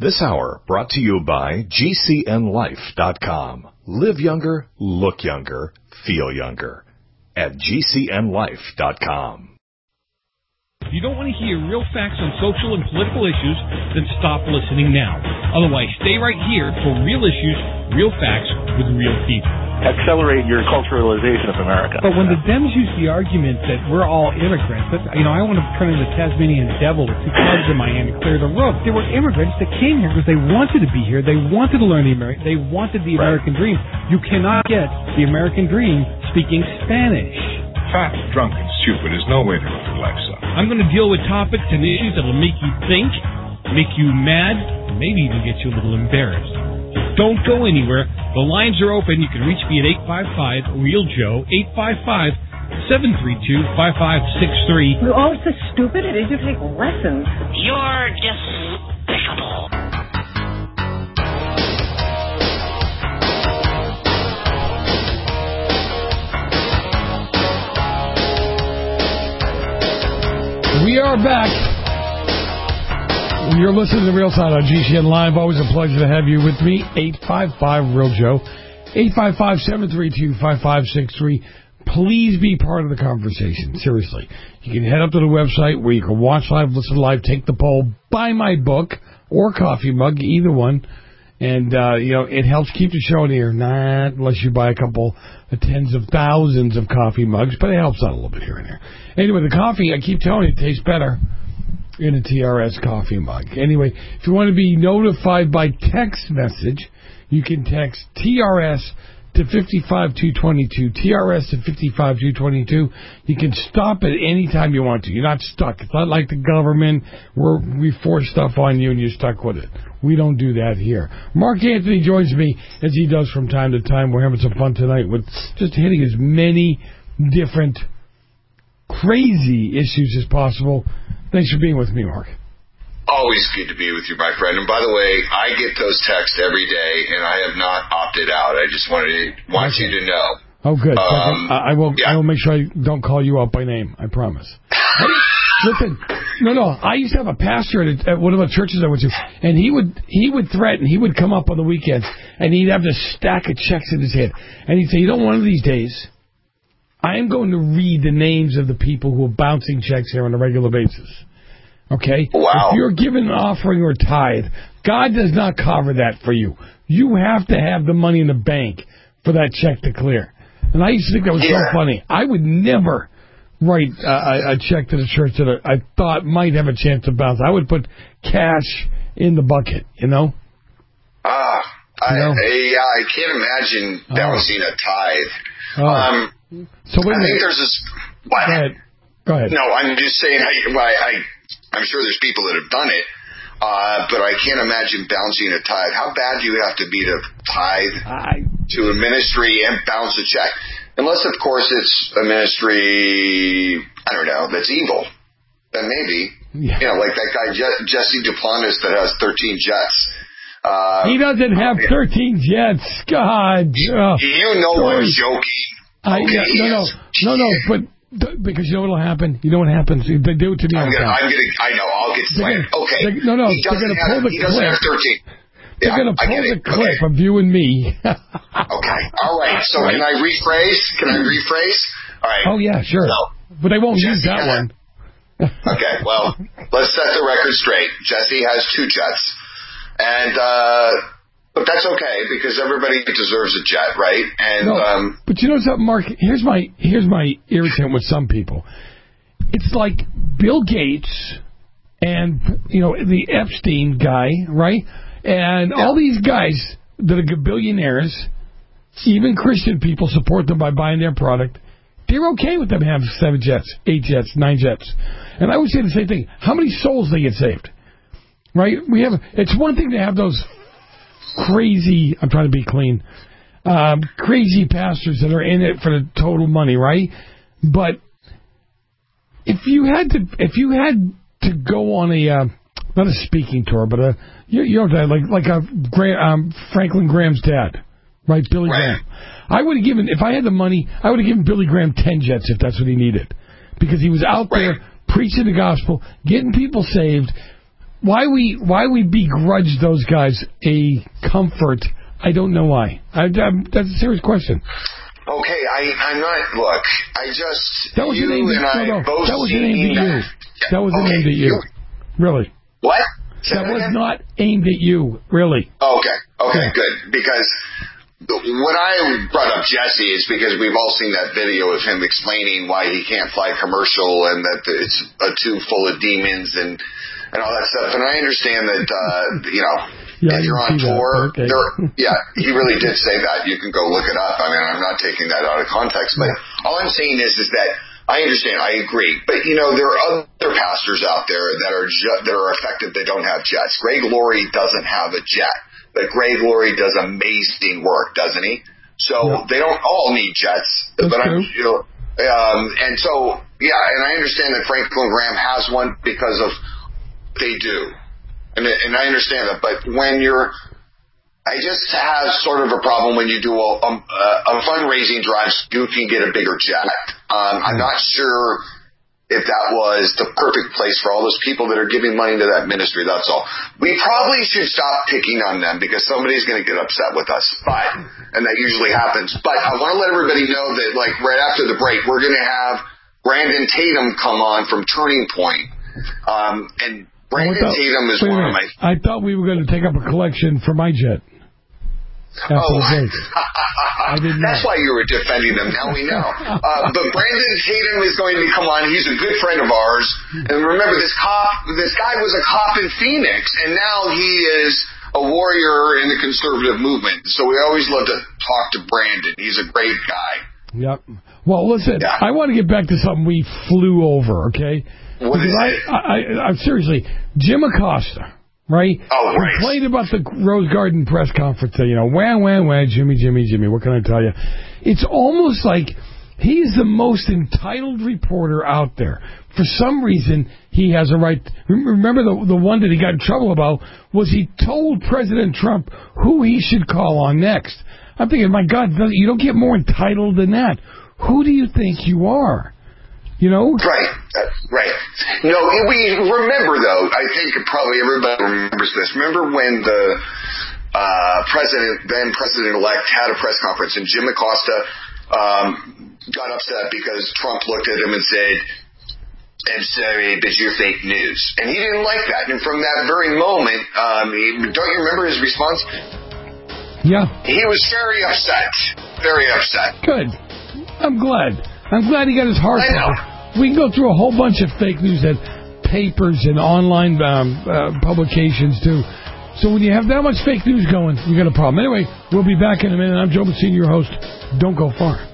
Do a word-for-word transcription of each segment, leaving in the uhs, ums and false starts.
This hour brought to you by G C N life dot com. Live younger, look younger, feel younger. At G C N life dot com. If you don't want to hear real facts on social and political issues, then stop listening now. Otherwise, stay right here for real issues, real facts with real people. Accelerate your culturalization of America. But when the Dems use the argument that we're all immigrants, that, you know, I want to turn into the Tasmanian devil with two clubs in my hand and clear the roof. There were immigrants that came here because they wanted to be here. They wanted to learn the American. They wanted the American dream. You cannot get the American dream speaking Spanish. Fat, drunk, and stupid is no way to live your life, son. I'm going to deal with topics and issues that will make you think, make you mad, and maybe even get you a little embarrassed. Don't go anywhere. The lines are open. You can reach me at eight five five, real Joe, eight five five, seven three two, five five six three. You're all so stupid. It is you take lessons. You're despicable. We are back. You're listening to Real Side on G C N Live. Always a pleasure to have you with me. eight five five, real Joe. eight five five, seven three two, five five six three. Please be part of the conversation. Seriously. You can head up to the website where you can watch live, listen live, take the poll, buy my book or coffee mug, either one. And, uh, you know, it helps keep the show in the air. Not unless you buy a couple of tens of thousands of coffee mugs, but it helps out a little bit here and there. Anyway, the coffee, I keep telling you, it tastes better in a T R S coffee mug. Anyway, if you want to be notified by text message, you can text T R S to five five two two two, T R S to five five two two two. You can stop at any time you want to. You're not stuck. It's not like the government where we force stuff on you and you're stuck with it. We don't do that here. Mark Anthony joins me, as he does from time to time. We're having some fun tonight with just hitting as many different crazy issues as possible. Thanks for being with me, Mark. Always good to be with you, my friend. And by the way, I get those texts every day, and I have not opted out. I just wanted to, want okay. you to know. Oh, good. Um, I, I will. Yeah. I will make sure I don't call you out by name. I promise. Listen, no, no. I used to have a pastor at, at one of the churches I went to, and he would he would threaten. He would come up on the weekends, and he'd have this stack of checks in his head, and he'd say, "You know, one of these days, I am going to read the names of the people who are bouncing checks here on a regular basis." Okay? Wow. If you're given an offering or tithe, God does not cover that for you. You have to have the money in the bank for that check to clear. And I used to think that was yeah. so funny. I would never write uh, a, a check to the church that I thought might have a chance to bounce. I would put cash in the bucket, you know? Ah, I, you know? I, yeah, I can't imagine bouncing oh. a tithe. Oh. Um, so wait a I minute. think there's this... What? Go ahead. Go ahead. No, I'm just saying, I, I, I, I'm sure there's people that have done it, uh, but I can't imagine bouncing a tithe. How bad do you have to be to tithe I, to a ministry and bounce a check? Unless, of course, it's a ministry, I don't know, that's evil. Then maybe. Yeah. You know, like that guy Je- Jesse Duplantis that has thirteen jets. Uh, he doesn't have okay. thirteen jets. God. Uh, you know sorry. I'm joking. I, okay, yeah, no, no, no, no, but... Because you know what'll happen? You know what happens? They do it to me all the time. I'm gonna, I know, I'll get slammed. Okay. No, no, they're going to pull the he clip. He have thirteen. They're yeah, going to pull the clip okay. of you and me. Okay. All right. So right. can I rephrase? Can I rephrase? All right. Oh, yeah, sure. So, but they won't Jesse use that one. Okay. Well, let's set the record straight. Jesse has two jets. And, uh... But that's okay, because everybody deserves a jet, right? And no, um, but you know something, Mark? Here's my here's my irritant with some people. It's like Bill Gates and, you know, the Epstein guy, right? And yeah. all these guys that are billionaires, even Christian people support them by buying their product. They're okay with them having seven jets, eight jets, nine jets. And I would say the same thing. How many souls they get saved? Right? We have. It's one thing to have those crazy, I'm trying to be clean, um, crazy pastors that are in it for the total money, right? But if you had to, if you had to go on a, uh, not a speaking tour, but a, you, you know, like like a um, Franklin Graham's dad, right? Billy right. Graham. I would have given, if I had the money, I would have given Billy Graham ten jets if that's what he needed, because he was out right. there preaching the gospel, getting people saved. why we why we begrudge those guys a comfort, I don't know why. I, I'm, that's a serious question. Okay, I, I'm not, look, I just, that was you an and I no, no, both that was seen aimed at you. that. That was okay, aimed at you. Really. What? Say that, that was not aimed at you, really. Okay, okay, good. Because when I brought up Jesse, it's because we've all seen that video of him explaining why he can't fly commercial and that it's a tube full of demons and, and all that stuff. And I understand that, uh, you know, yeah, if you're on tour, okay. yeah, he really did say that. You can go look it up. I mean, I'm not taking that out of context, but all I'm saying is, is that I understand, I agree, but you know, there are other pastors out there that are ju- that are effective that don't have jets. Greg Laurie doesn't have a jet, but Greg Laurie does amazing work, doesn't he? So yeah. They don't all need jets, That's but true. I'm, you know, um, and so yeah, and I understand that Franklin Graham has one because of they do. And, and I understand that, but when you're, I just have sort of a problem when you do a, a, a fundraising drive, you can get a bigger jet. Um, I'm not sure if that was the perfect place for all those people that are giving money to that ministry, that's all. We probably should stop picking on them because somebody's going to get upset with us, but, and that usually happens. But I want to let everybody know that, like, right after the break, we're going to have Brandon Tatum come on from Turning Point. Um, and Brandon thought, Tatum is one of my... I thought we were going to take up a collection for my jet. After oh, the break. I didn't That's know. why you were defending them. Now we know. Uh, but Brandon Tatum is going to come on. He's a good friend of ours. And remember, this cop, this guy was a cop in Phoenix, and now he is a warrior in the conservative movement. So we always love to talk to Brandon. He's a great guy. Yep. Well, listen, yeah. I want to get back to something we flew over, okay? What is I, it? I, I, I, seriously, Jim Acosta, right? Oh, right. Complained about the Rose Garden press conference. You know, wah, wah, wah, Jimmy, Jimmy, Jimmy. What can I tell you? It's almost like he's the most entitled reporter out there. For some reason, he has a right. Remember the the one that he got in trouble about was he told President Trump who he should call on next. I'm thinking, my God, you don't get more entitled than that. Who do you think you are? You know? Right, uh, right. No, we remember, though, I think probably everybody remembers this. Remember when the uh, president, then President-elect, had a press conference, and Jim Acosta um, got upset because Trump looked at him and said, I'm sorry, but you're fake news. And he didn't like that. And from that very moment, um, he, don't you remember his response? Yeah. He was very upset. Very upset. Good. I'm glad. I'm glad he got his heart out. We can go through a whole bunch of fake news that papers and online um, uh, publications do. So when you have that much fake news going, you got a problem. Anyway, we'll be back in a minute. I'm Joe Messina, your host. Don't go far.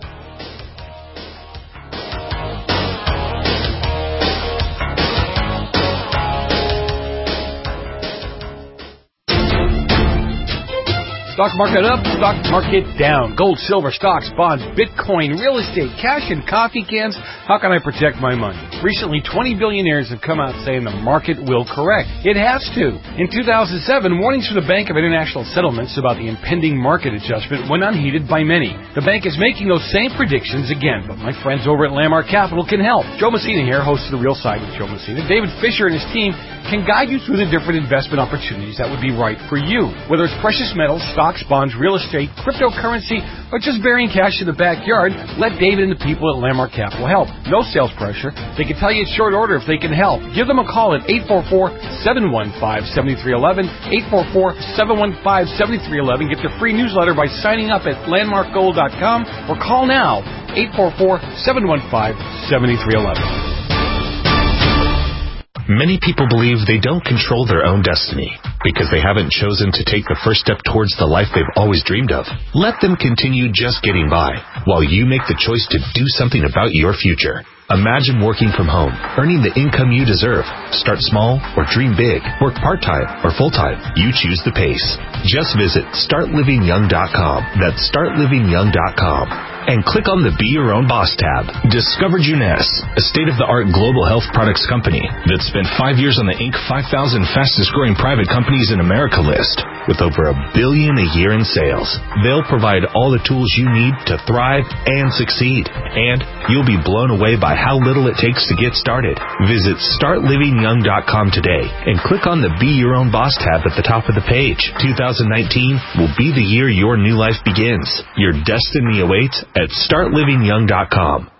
Stock market up, stock market down. Gold, silver, stocks, bonds, Bitcoin, real estate, cash, and coffee cans. How can I protect my money? Recently, twenty billionaires have come out saying the market will correct. It has to. In two thousand seven, warnings from the Bank of International Settlements about the impending market adjustment went unheeded by many. The bank is making those same predictions again, but my friends over at Landmark Capital can help. Joe Messina here, host of The Real Side with Joe Messina. David Fisher and his team can guide you through the different investment opportunities that would be right for you. Whether it's precious metals, stocks, bonds, real estate, cryptocurrency, or just burying cash in the backyard, let David and the people at Landmark Capital help. No sales pressure. They can tell you in short order if they can help. Give them a call at eight four four, seven one five, seven three one one, eight four four, seven one five, seven three one one. Get their free newsletter by signing up at landmark gold dot com or call now, eight four four, seven one five, seven three one one. Many people believe they don't control their own destiny because they haven't chosen to take the first step towards the life they've always dreamed of. Let them continue just getting by while you make the choice to do something about your future. Imagine working from home, earning the income you deserve. Start small or dream big. Work part-time or full-time. You choose the pace. Just visit start living young dot com. That's start living young dot com. And click on the Be Your Own Boss tab. Discover Juness, a state-of-the-art global health products company that spent five years on the Inc five thousand fastest-growing private companies in America list. with over a billion a year in sales. They'll provide all the tools you need to thrive and succeed. And you'll be blown away by how little it takes to get started. Visit start living young dot com today and click on the Be Your Own Boss tab at the top of the page. two thousand nineteen will be the year your new life begins. Your destiny awaits at start living young dot com.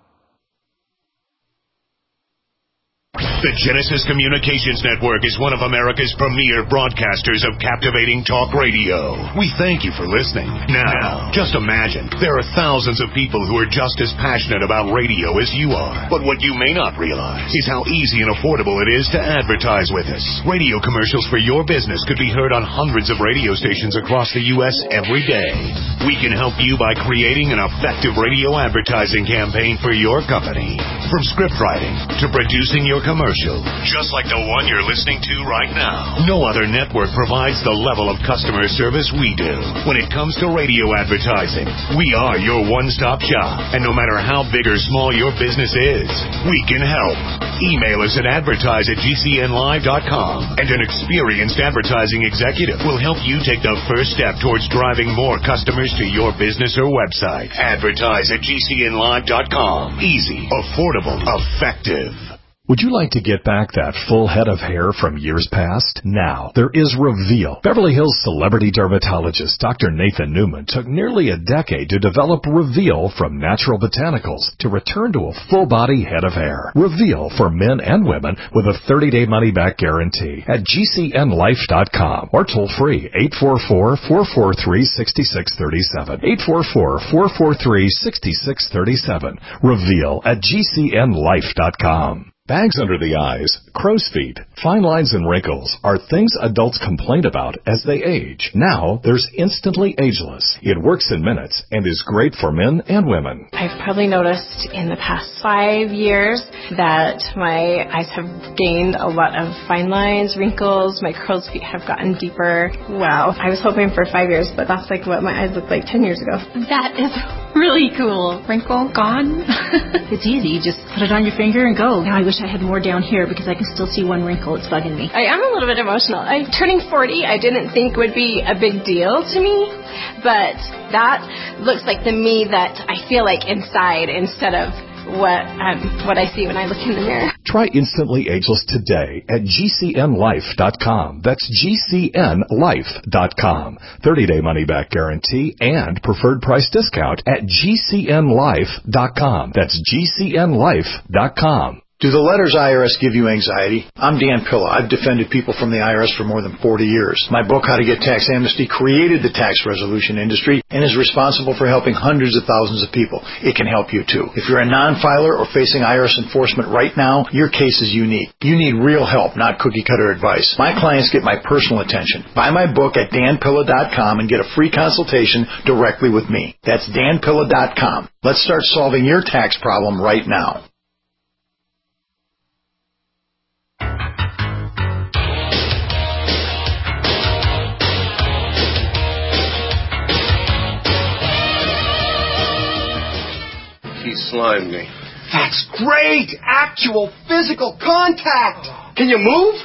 The Genesis Communications Network is one of America's premier broadcasters of captivating talk radio. We thank you for listening. Now, just imagine, there are thousands of people who are just as passionate about radio as you are. But what you may not realize is how easy and affordable it is to advertise with us. Radio commercials for your business could be heard on hundreds of radio stations across the U S every day. We can help you by creating an effective radio advertising campaign for your company. From script writing to producing your commercial, just like the one you're listening to right now. No other network provides the level of customer service we do. When it comes to radio advertising, we are your one-stop shop. And no matter how big or small your business is, we can help. Email us at advertise at g c n live dot com, and an experienced advertising executive will help you take the first step towards driving more customers to your business or website. Advertise at g c n live dot com. Easy, affordable, effective. Would you like to get back that full head of hair from years past? Now, there is Reveal. Beverly Hills celebrity dermatologist Doctor Nathan Newman took nearly a decade to develop Reveal from natural botanicals to return to a full-body head of hair. Reveal for men and women with a thirty-day money-back guarantee at g c n life dot com or toll-free eight four four, four four three, six six three seven. eight four four, four four three, six six three seven. Reveal at g c n life dot com. Bags under the eyes, crow's feet, fine lines and wrinkles are things adults complain about as they age. Now, there's Instantly Ageless. It works in minutes and is great for men and women. I've probably noticed in the past five years that my eyes have gained a lot of fine lines, wrinkles, my crow's feet have gotten deeper. Wow. I was hoping for five years, but that's like what my eyes looked like ten years ago. That is really cool. Wrinkle gone. It's easy. You just put it on your finger and go. Now I wish I had more down here because I can still see one wrinkle. It's bugging me. I am a little bit emotional. I'm turning forty. I didn't think would be a big deal to me, but that looks like the me that I feel like inside instead of what um, what I see when I look in the mirror. Try Instantly Ageless today at g c n life dot com. That's g c n life dot com. thirty-day money-back guarantee and preferred price discount at g c n life dot com. That's g c n life dot com. Do the letters I R S give you anxiety? I'm Dan Pilla. I've defended people from the I R S for more than forty years. My book, How to Get Tax Amnesty, created the tax resolution industry and is responsible for helping hundreds of thousands of people. It can help you, too. If you're a non-filer or facing I R S enforcement right now, your case is unique. You need real help, not cookie-cutter advice. My clients get my personal attention. Buy my book at dan pilla dot com and get a free consultation directly with me. That's dan pilla dot com. Let's start solving your tax problem right now. He slimed me. That's great! Actual physical contact! Can you move?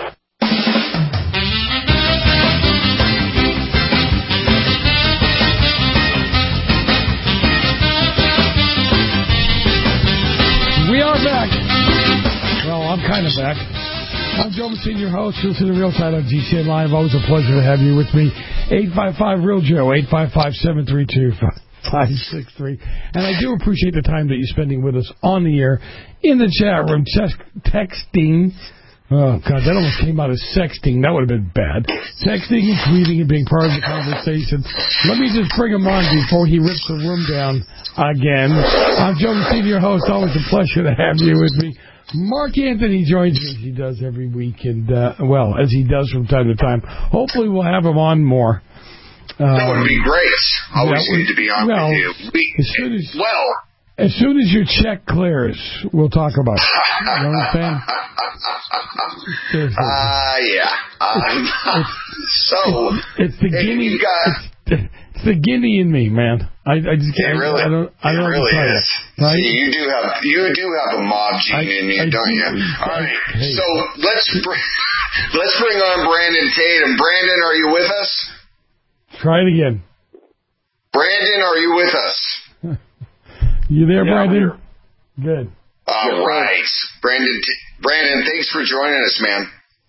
We are back. Well, I'm kind of back. I'm Joe Messina, your host. You'll see the Real Side on G C N Live. Always a pleasure to have you with me. eight five five, real Joe, eight five five, seven three two, five six three. And I do appreciate the time that you're spending with us on the air, in the chat room, just texting. Oh, God, that almost came out as sexting. That would have been bad. Texting and tweeting and being part of the conversation. Let me just bring him on before he rips the room down again. I'm Joe Messina, your host. Always a pleasure to have you with me. Mark Anthony joins me as he does every week, and, uh, well, as he does from time to time. Hopefully we'll have him on more. Um, that would be great. Always yeah, need to be on well, with you. We, as soon as, well, as soon as your check clears, we'll talk about it. You know what I'm saying? Ah, uh, yeah. Um, it's, so it's, it's beginning. Got, it's, It's the Guinea in me, man. I, I just can't. It really, I don't. I don't it really know is. Right? See, you do have you do have a mob gene I, in you, I don't do, you? I, All right. Hey. So let's br- let's bring on Brandon Tatum. Brandon, are you with us? Try it again. Brandon, are you with us? You there, yeah, Brandon? Good. All yes, right, Brandon. T- Brandon, thanks for joining us, man.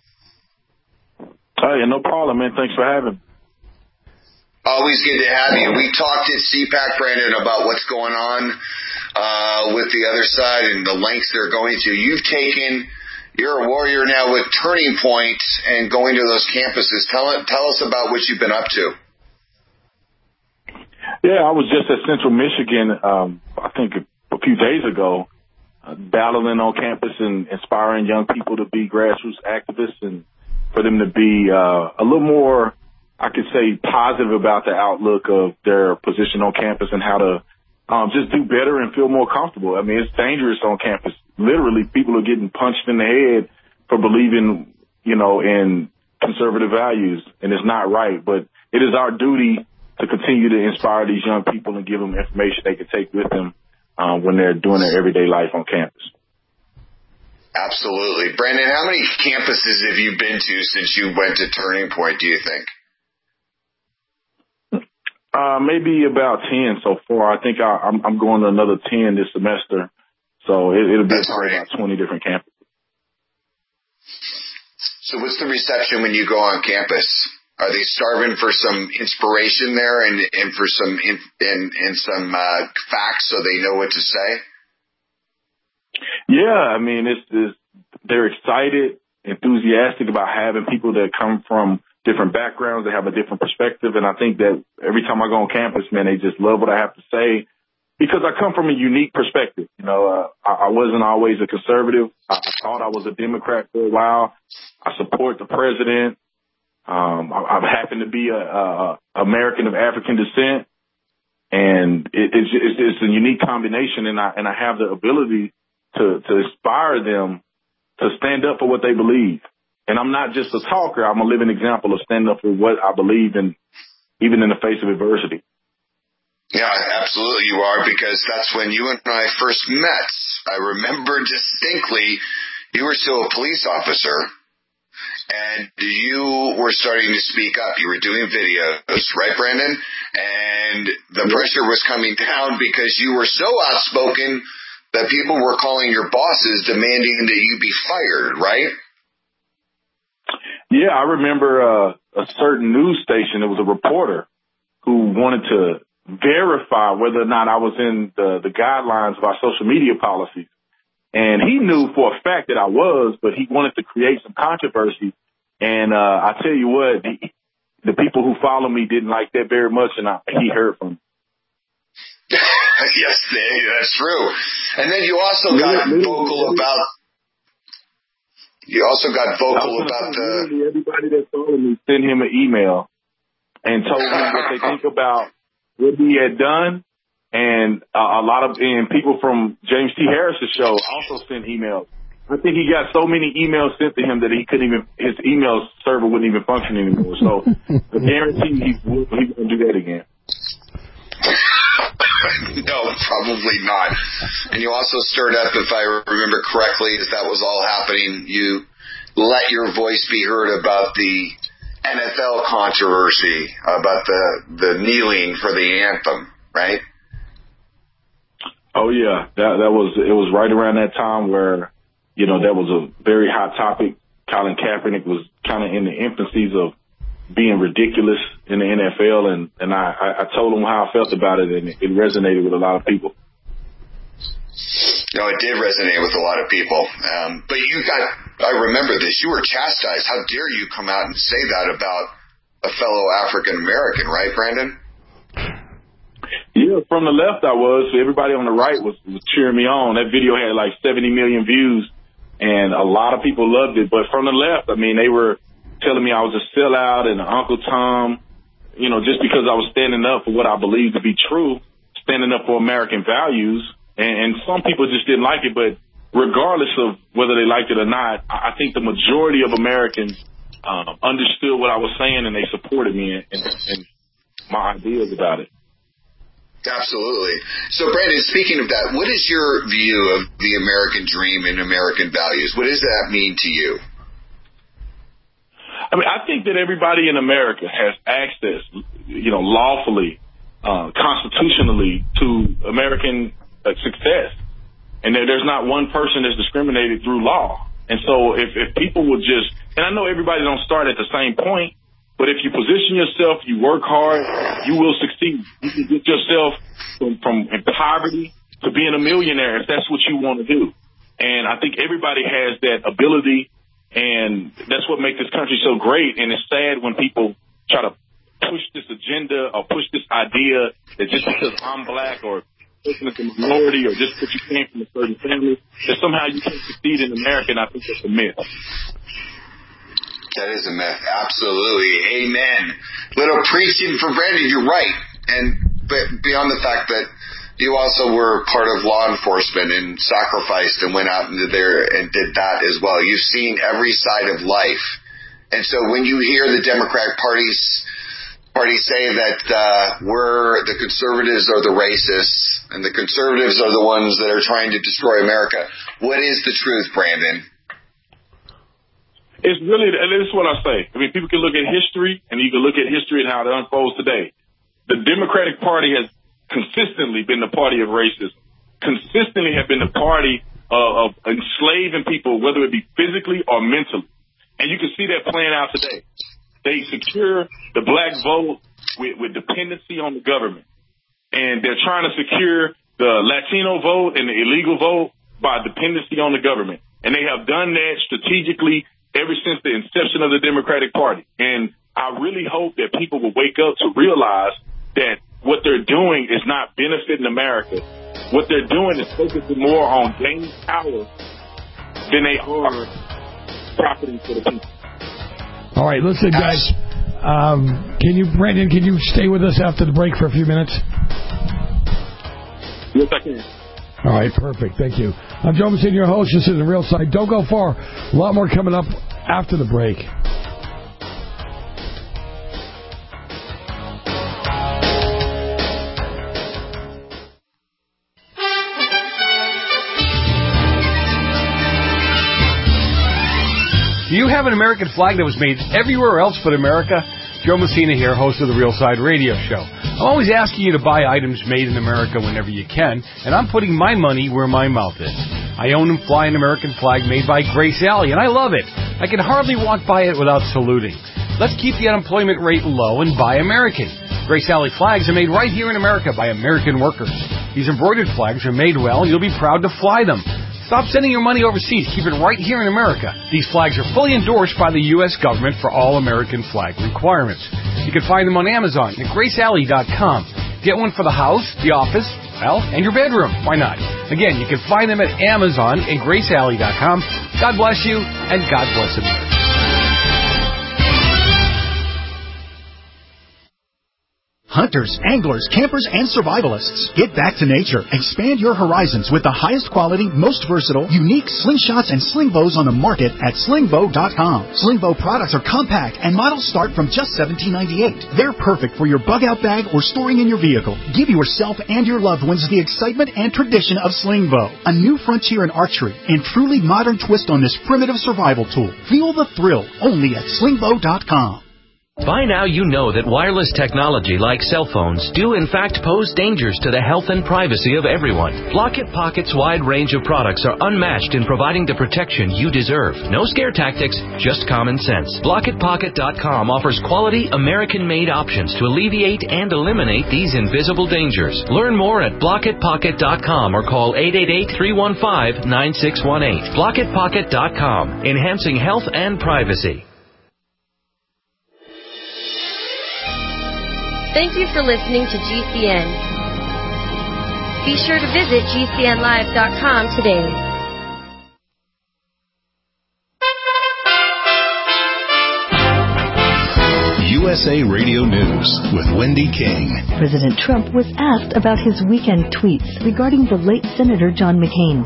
Oh yeah, no problem, man. Thanks for having me. Always good to have you. We talked at C PAC, Brandon, about what's going on uh, with the other side and the lengths they're going to. You've taken, you're a warrior now with Turning Point and going to those campuses. Tell, tell us about what you've been up to. Yeah, I was just at Central Michigan, um, I think a, a few days ago, uh, battling on campus and inspiring young people to be grassroots activists and for them to be uh, a little more, I could say, positive about the outlook of their position on campus and how to um, just do better and feel more comfortable. I mean, it's dangerous on campus. Literally, people are getting punched in the head for believing, you know, in conservative values, and it's not right. But it is our duty to continue to inspire these young people and give them information they can take with them uh, when they're doing their everyday life on campus. Absolutely. Brandon, how many campuses have you been to since you went to Turning Point, do you think? Uh, maybe about ten so far. I think I, I'm, I'm going to another ten this semester. So it, it'll be probably about twenty different campuses. So what's the reception when you go on campus? Are they starving for some inspiration there and, and for some in, and, and some uh, facts so they know what to say? Yeah, I mean, it's, it's they're excited, enthusiastic about having people that come from different backgrounds, they have a different perspective, and I think that every time I go on campus, man, they just love what I have to say because I come from a unique perspective. You know, uh, I, I wasn't always a conservative. I, I thought I was a Democrat for a while. I support the president. Um, I, I happen to be a, a, a American of African descent, and it, it's, it's, it's a unique combination, and I and I have the ability to to inspire them to stand up for what they believe. And I'm not just a talker. I'm a living example of standing up for what I believe in, even in the face of adversity. Yeah, absolutely you are, because that's when you and I first met. I remember distinctly you were still a police officer, and you were starting to speak up. You were doing videos, right, Brandon? And the pressure was coming down because you were so outspoken that people were calling your bosses demanding that you be fired, right? Yeah, I remember uh, a certain news station. It was a reporter who wanted to verify whether or not I was in the, the guidelines of our social media policies. And he knew for a fact that I was, but he wanted to create some controversy. And uh, I tell you what, the, the people who follow me didn't like that very much, and I, he heard from me. Yes, that's true. And then you also got vocal about... You also got vocal about the... Everybody that followed me sent him an email and told him what they think about what he had done. And uh, a lot of and people from James T. Harris's show also sent emails. I think he got so many emails sent to him that he couldn't even, his email server wouldn't even function anymore. So I guarantee he, he won't do that again. No, probably not. And you also stirred up, if I remember correctly, as that was all happening, you let your voice be heard about the N F L controversy, about the, the kneeling for the anthem, right? Oh, yeah. That, that was, it was right around that time where, you know, that was a very hot topic. Colin Kaepernick was kind of in the infancies of being ridiculous in the N F L, and, and I, I told him how I felt about it, and it resonated with a lot of people. No, it did resonate with a lot of people. Um, but you got, I remember this, you were chastised. How dare you come out and say that about a fellow African American, right, Brandon? Yeah, from the left I was. Everybody on the right was, was cheering me on. That video had like seventy million views, and a lot of people loved it. But from the left, I mean, they were telling me I was a sellout and Uncle Tom, you know, just because I was standing up for what I believe to be true, standing up for American values. And, and some people just didn't like it, but regardless of whether they liked it or not, I, I think the majority of Americans um, understood what I was saying, and they supported me. And, and my ideas about it. Absolutely. So, Brandon, speaking of that, what is your view of the American dream and American values? What does that mean to you? I mean, I think that everybody in America has access, you know, lawfully, uh, constitutionally to American uh, success. And that there's not one person that's discriminated through law. And so if, if people would just, and I know everybody don't start at the same point, but if you position yourself, you work hard, you will succeed. You can get yourself from, from poverty to being a millionaire if that's what you want to do. And I think everybody has that ability, and that's what makes this country so great. And it's sad when people try to push this agenda or push this idea that just because I'm black or person is a minority or just because you came from a certain family, that somehow you can't succeed in America, and I think that's a myth. That is a myth. Absolutely. Amen. Little preaching for Brandon. You're right. And but beyond the fact that you also were part of law enforcement and sacrificed and went out into there and did that as well. You've seen every side of life. And so when you hear the Democratic Party's party say that uh, we're the conservatives are the racists and the conservatives are the ones that are trying to destroy America, what is the truth, Brandon? It's really, and this is what I say. I mean, people can look at history, and you can look at history and how it unfolds today. The Democratic Party has consistently been the party of racism, consistently have been the party uh, of enslaving people, whether it be physically or mentally. And you can see that playing out today. They secure the black vote with, with dependency on the government. And they're trying to secure the Latino vote and the illegal vote by dependency on the government. And they have done that strategically ever since the inception of the Democratic Party. And I really hope that people will wake up to realize that what they're doing is not benefiting America. What they're doing is focusing more on gaining power than they are profiting for the people. All right, listen, guys. Um, can you, Brandon, can you stay with us after the break for a few minutes? Yes, I can. All right, perfect. Thank you. I'm Joe Messina, your host. This is The Real Side. Don't go far. A lot more coming up after the break. Do you have an American flag that was made everywhere else but America? Joe Messina here, host of the Real Side Radio Show. I'm always asking you to buy items made in America whenever you can, and I'm putting my money where my mouth is. I own and fly an American flag made by Grace Alley, and I love it. I can hardly walk by it without saluting. Let's keep the unemployment rate low and buy American. Grace Alley flags are made right here in America by American workers. These embroidered flags are made well, and you'll be proud to fly them. Stop sending your money overseas. Keep it right here in America. These flags are fully endorsed by the U S government for all American flag requirements. You can find them on Amazon at grace alley dot com. Get one for the house, the office, well, and your bedroom. Why not? Again, you can find them at Amazon and grace alley dot com. God bless you, and God bless America. Hunters, anglers, campers, and survivalists. Get back to nature. Expand your horizons with the highest quality, most versatile, unique slingshots and sling bows on the market at sling bow dot com. Sling bow products are compact and models start from just seventeen ninety-eight. They're perfect for your bug-out bag or storing in your vehicle. Give yourself and your loved ones the excitement and tradition of sling bow, a new frontier in archery and truly modern twist on this primitive survival tool. Feel the thrill only at sling bow dot com. By now you know that wireless technology like cell phones do in fact pose dangers to the health and privacy of everyone. Block It Pocket's wide range of products are unmatched in providing the protection you deserve. No scare tactics, just common sense. block it pocket dot com offers quality American-made options to alleviate and eliminate these invisible dangers. Learn more at block it pocket dot com or call eight eight eight, three one five, nine six one eight. block it pocket dot com, enhancing health and privacy. Thank you for listening to G C N. Be sure to visit G C N live dot com today. U S A Radio News with Wendy King. President Trump was asked about his weekend tweets regarding the late Senator John McCain.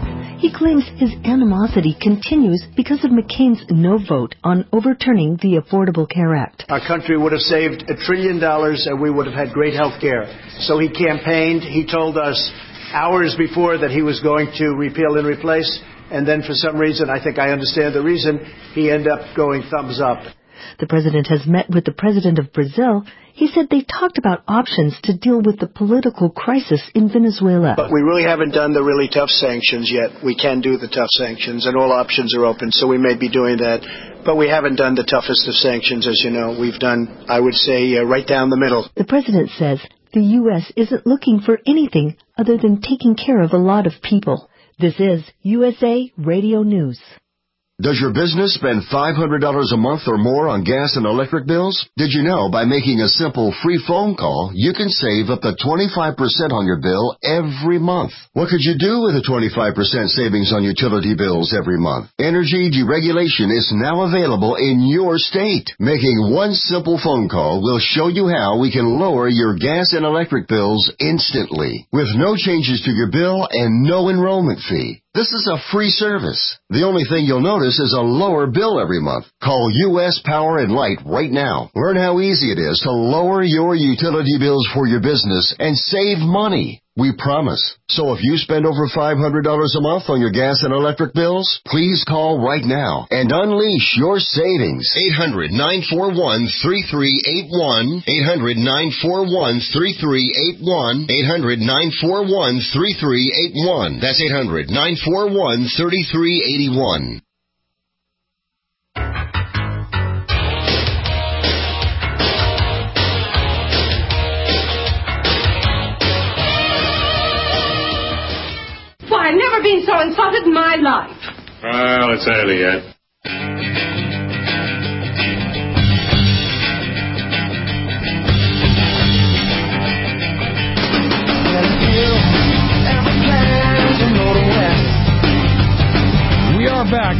He claims his animosity continues because of McCain's no vote on overturning the Affordable Care Act. Our country would have saved a trillion dollars and we would have had great health care. So he campaigned. He told us hours before that he was going to repeal and replace. And then for some reason, I think I understand the reason, he ended up going thumbs up. The president has met with the president of Brazil. He said they talked about options to deal with the political crisis in Venezuela. But we really haven't done the really tough sanctions yet. We can do the tough sanctions, and all options are open, so we may be doing that. But we haven't done the toughest of sanctions, as you know. We've done, I would say, uh, right down the middle. The president says the U S isn't looking for anything other than taking care of a lot of people. This is U S A Radio News. Does your business spend five hundred dollars a month or more on gas and electric bills? Did you know by making a simple free phone call, you can save up to twenty-five percent on your bill every month? What could you do with a twenty-five percent savings on utility bills every month? Energy deregulation is now available in your state. Making one simple phone call will show you how we can lower your gas and electric bills instantly, with no changes to your bill and no enrollment fee. This is a free service. The only thing you'll notice is a lower bill every month. Call U S Power and Light right now. Learn how easy it is to lower your utility bills for your business and save money. We promise. So if you spend over five hundred dollars a month on your gas and electric bills, please call right now and unleash your savings. eight hundred, nine four one, three three eight one. eight hundred, nine four one, three three eight one. eight hundred, nine four one, three three eight one. That's eight hundred, nine four one, three three eight one. I've never been so insulted in my life. Well, it's early yet. We are back.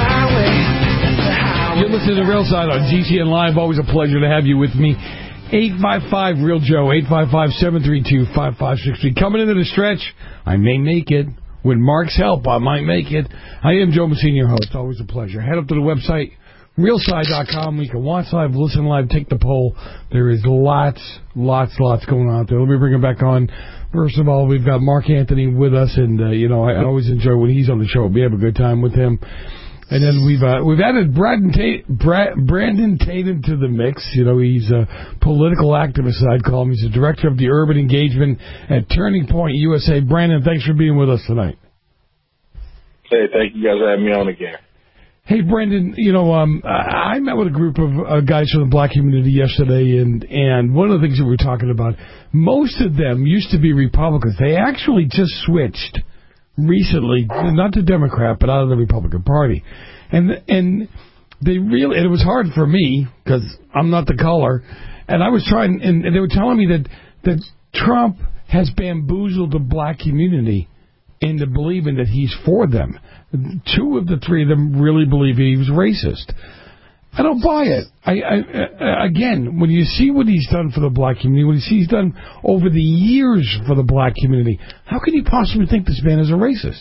You're listening to Real Side on G C N Live. Always a pleasure to have you with me. eight five five, real Joe, eight five five, seven three two, five five six three. Coming into the stretch, I may make it. With Mark's help, I might make it. I am Joe Messina, your host. Always a pleasure. Head up to the website, real side dot com. We can watch live, listen live, take the poll. There is lots, lots, lots going on out there. Let me bring it back on. First of all, we've got Mark Anthony with us, and, uh, you know, I, I always enjoy when he's on the show. We have a good time with him. And then we've uh, we've added Brandon Tate, Brad, Brandon Tatum to the mix. You know, he's a political activist, I'd call him. He's the director of the urban engagement at Turning Point U S A. Brandon, thanks for being with us tonight. Hey, thank you guys for having me on again. Hey, Brandon, you know, um, I met with a group of uh, guys from the black community yesterday, and, and one of the things that we were talking about, most of them used to be Republicans. They actually just switched recently, not to Democrat, but out of the Republican Party. And and they really, and it was hard for me, because I'm not the color, and I was trying, and, and they were telling me that, that Trump has bamboozled the black community into believing that he's for them. Two of the three of them really believe he was racist. I don't buy it. I, I, again, when you see what he's done for the black community, what he's done over the years for the black community, how can you possibly think this man is a racist?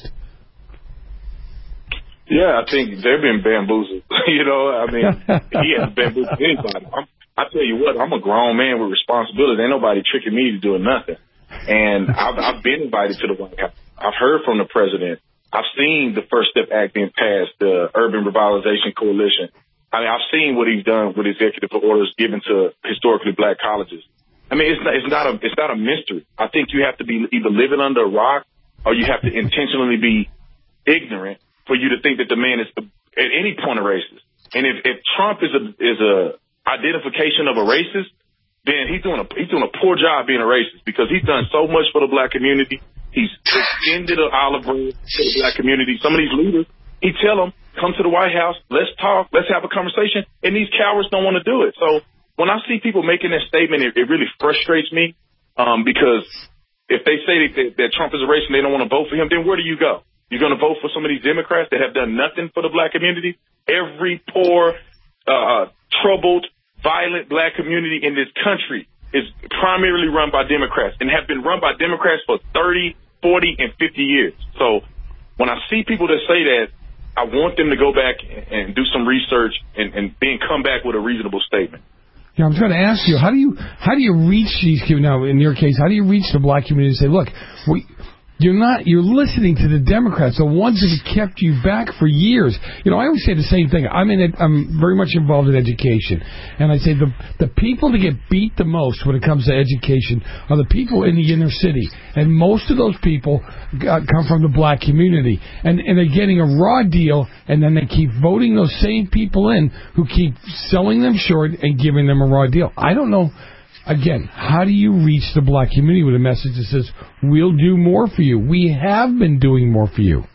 Yeah, I think they've been bamboozled. you know, I mean, he hasn't bamboozled anybody. I'm, I tell you what, I'm a grown man with responsibility. Ain't nobody tricking me to doing nothing. And I've, I've been invited to the White House. I've heard from the president. I've seen the First Step Act being passed, the Urban Revitalization Coalition. I mean, I've seen what he's done with executive orders given to historically black colleges. I mean, it's not, it's not a, it's not a mystery. I think you have to be either living under a rock or you have to intentionally be ignorant for you to think that the man is at any point a racist. And if, if Trump is a, is a identification of a racist, then he's doing a, he's doing a poor job being a racist because he's done so much for the black community. He's extended an olive branch to the black community. Some of these leaders, he tell them, come to the White House, let's talk, let's have a conversation, and these cowards don't want to do it. So when I see people making that statement, it, it really frustrates me um, because if they say that, that, that Trump is a racist and they don't want to vote for him, then where do you go? You're going to vote for some of these Democrats that have done nothing for the black community? Every poor, uh, troubled, violent black community in this country is primarily run by Democrats and have been run by Democrats for thirty, forty, and fifty years. So when I see people that say that, I want them to go back and do some research and, and then come back with a reasonable statement. Yeah, I'm trying to ask you, how do you how do you reach these people now? In your case, how do you reach the black community and say, look, we. You're not. You're listening to the Democrats, the ones that have kept you back for years. You know, I always say the same thing. I'm in. It, I'm very much involved in education, and I say the the people that get beat the most when it comes to education are the people in the inner city, and most of those people got, come from the black community, and and they're getting a raw deal, and then they keep voting those same people in who keep selling them short and giving them a raw deal. I don't know. Again, how do you reach the black community with a message that says, we'll do more for you? We have been doing more for you.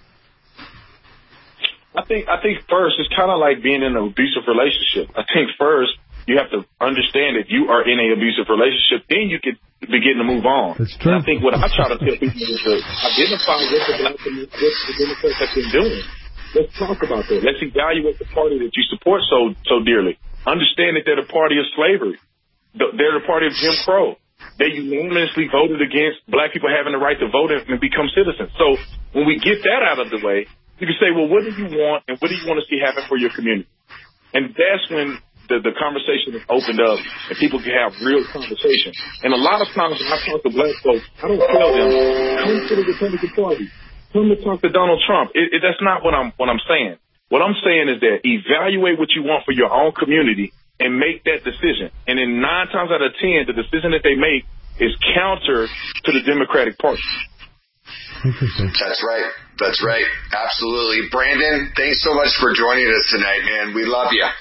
I think I think first, it's kind of like being in an abusive relationship. I think first, you have to understand that you are in an abusive relationship, then you can begin to move on. That's true. And I think what I try to tell people is to identify what the black community, what the Democrats have been doing. Let's talk about that. Let's evaluate the party that you support so so dearly. Understand that they're the party of slavery. They're the party of Jim Crow. They unanimously voted against black people having the right to vote and become citizens. So when we get that out of the way, you can say, well, what do you want and what do you want to see happen for your community? And that's when the, the conversation is opened up and people can have real conversation. And a lot of times when I talk to black folks, I don't tell them, come to the Republican Party. Come to talk to Donald Trump. It, it, that's not what I'm what I'm saying. What I'm saying is that evaluate what you want for your own community and make that decision. And then nine times out of ten, the decision that they make is counter to the Democratic Party. Interesting. That's right. That's right. Absolutely. Brandon, thanks so much for joining us tonight, man. We love you.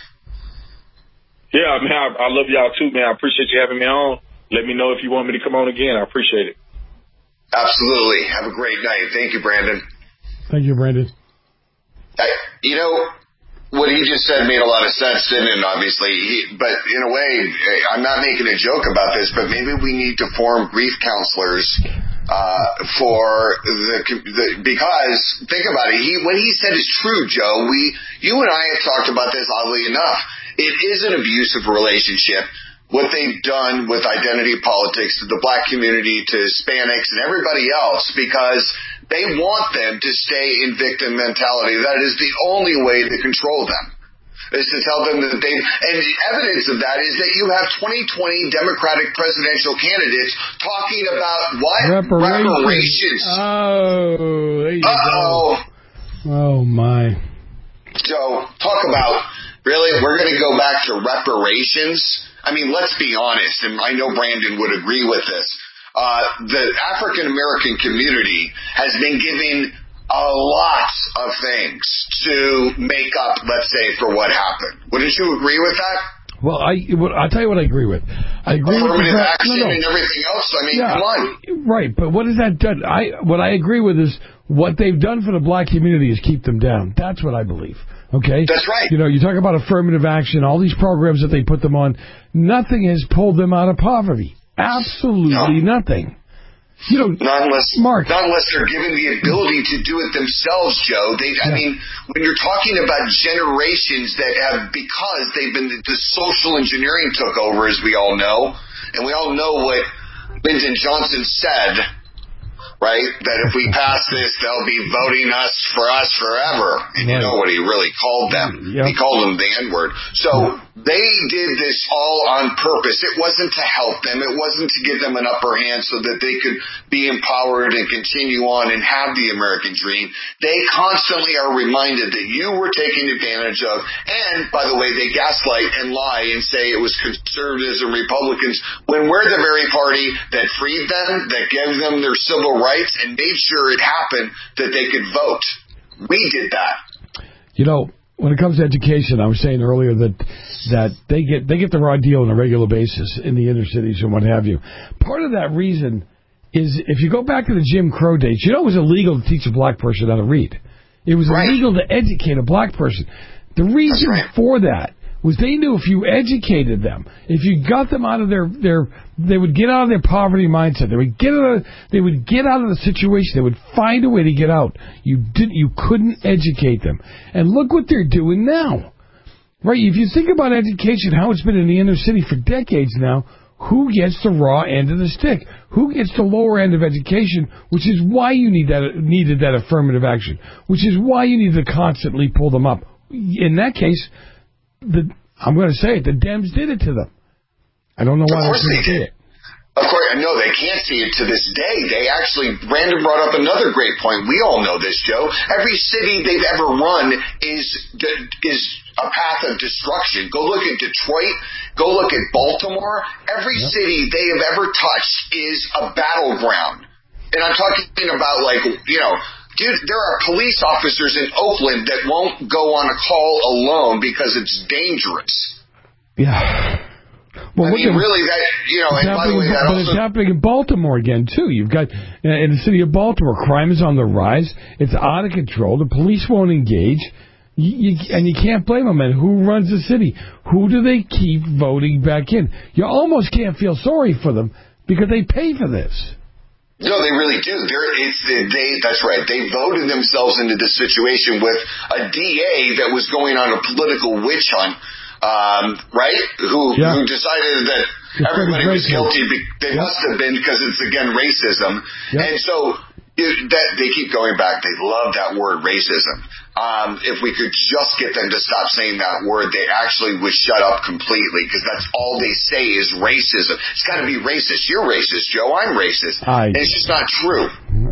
Yeah, man, I, I love y'all too, man. I appreciate you having me on. Let me know if you want me to come on again. I appreciate it. Absolutely. Have a great night. Thank you, Brandon. Thank you, Brandon. I, you know, what he just said made a lot of sense, didn't it? Obviously, he, but in a way, I'm not making a joke about this, but maybe we need to form grief counselors uh, for the, the because think about it. He what he said is true, Joe. We, you and I have talked about this oddly enough. It is an abusive relationship. What they've done with identity politics to the black community, to Hispanics, and everybody else, because they want them to stay in victim mentality. That is the only way to control them, is to tell them that they, and the evidence of that is that you have twenty twenty Democratic presidential candidates talking about what? Reparations. Reparations. Oh, there you Uh-oh. go. Oh, my. So, talk about, really, we're going to go back to reparations? I mean, let's be honest, and I know Brandon would agree with this. Uh, the African American community has been given a lot of things to make up, let's say, for what happened. Wouldn't you agree with that? Well, I, I'll tell you what I agree with. I agree Affirmative with the action no, no. and everything else. I mean, yeah, come on. Right, but what has that done? I what I agree with is what they've done for the black community is keep them down. That's what I believe. Okay? That's right. You know, you talk about affirmative action, all these programs that they put them on, nothing has pulled them out of poverty. Absolutely no. nothing. You know, not unless, Mark, not unless they're given the ability to do it themselves, Joe. They, I yeah. mean, when you're talking about generations that have, because they've been, the social engineering took over, as we all know, and we all know what Lyndon Johnson said, right? That if we pass this, they'll be voting us for us forever. And right. you know what he really called them. Yep. He called them the N-word. So they did this all on purpose. It wasn't to help them. It wasn't to give them an upper hand so that they could be empowered and continue on and have the American dream. They constantly are reminded that you were taken advantage of. And, by the way, they gaslight and lie and say it was conservatives and Republicans when we're the very party that freed them, that gave them their civil rights, and made sure it happened that they could vote. We did that. You know, when it comes to education, I was saying earlier that that they get they get the raw deal on a regular basis in the inner cities and what have you. Part of that reason is if you go back to the Jim Crow days, you know it was illegal to teach a black person how to read. It was right. illegal to educate a black person. The reason right. for that was they knew if you educated them, if you got them out of their, their they would get out of their poverty mindset. They would get out of, they would get out of the situation. They would find a way to get out. You didn't, you couldn't educate them. And look what they're doing now. Right? If you think about education, how it's been in the inner city for decades now, who gets the raw end of the stick? Who gets the lower end of education, which is why you need that needed that affirmative action, which is why you need to constantly pull them up. In that case, the I'm going to say it, the Dems did it to them. I don't know why they couldn't see it. Of course, no, they can't see it to this day. They actually, Brandon brought up another great point. We all know this, Joe. Every city they've ever run is is a path of destruction. Go look at Detroit. Go look at Baltimore. Every yep. city they have ever touched is a battleground. And I'm talking about, like, you know, dude, there are police officers in Oakland that won't go on a call alone because it's dangerous. Yeah. Well, I mean, at, really, that, you know, and by the way, that but also... it's happening in Baltimore again, too. You've got, uh, in the city of Baltimore, crime is on the rise. It's out of control. The police won't engage. You, you, and you can't blame them. And who runs the city? Who do they keep voting back in? You almost can't feel sorry for them because they pay for this. No, they really do. They're, it's, they, that's right. They voted themselves into this situation with a D A that was going on a political witch hunt. Um, right? Who, yeah. who decided that it's everybody was guilty. They yeah. must have been because it's, again, racism. Yeah. And so it, that they keep going back. They love that word, racism. Um, if we could just get them to stop saying that word, they actually would shut up completely because that's all they say is racism. It's got to be racist. You're racist, Joe. I'm racist. I... And it's just not true.